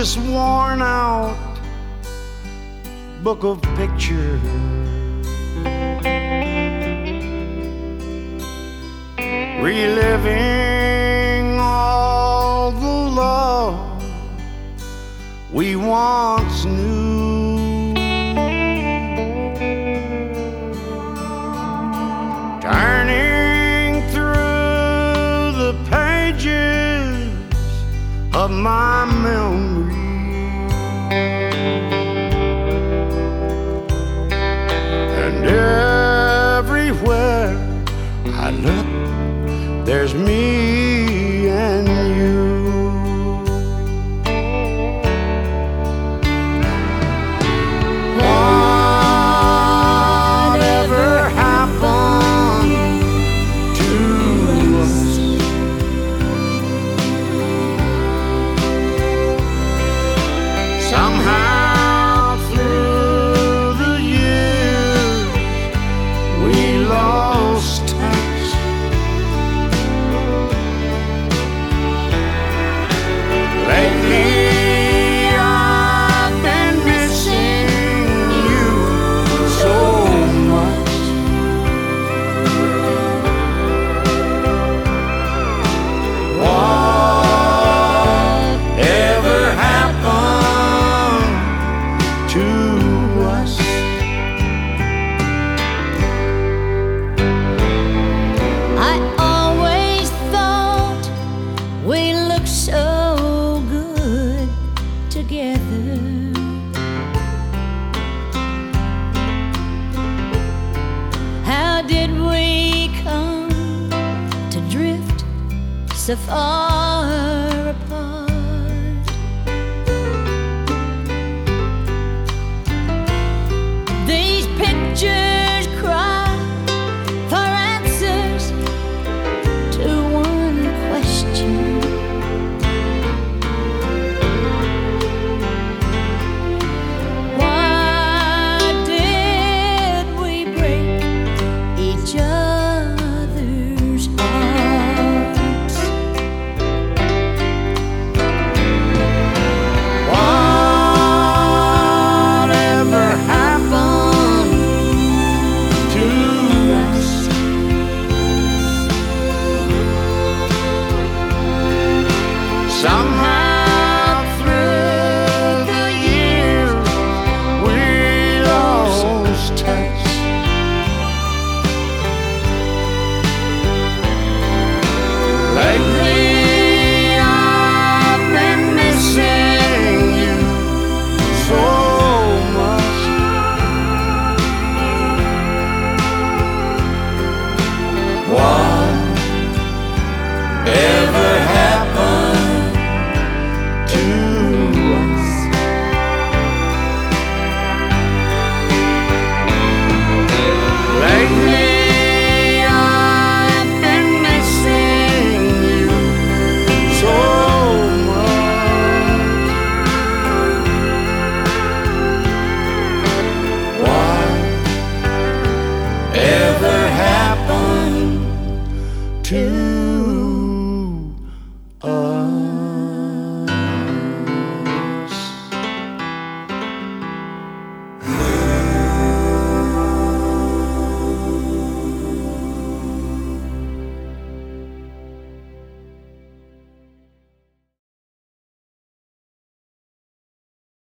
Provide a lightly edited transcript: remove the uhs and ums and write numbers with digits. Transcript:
this worn out book of pictures, reliving all the love we once knew, turning through the pages of my memory. And everywhere I look, there's me and you. Whatever happened to us? Somehow through the years we lost touch. Lately I've been missing you so much. Whatever happened to us? I always thought we looked so good together. How did we come to drift so far apart? These pictures cry for answers to one question. Why did we break each other's hearts? Whatever happened to us? Somehow through the years we lost touch. Lately I've been missing you so much. Whatever happened to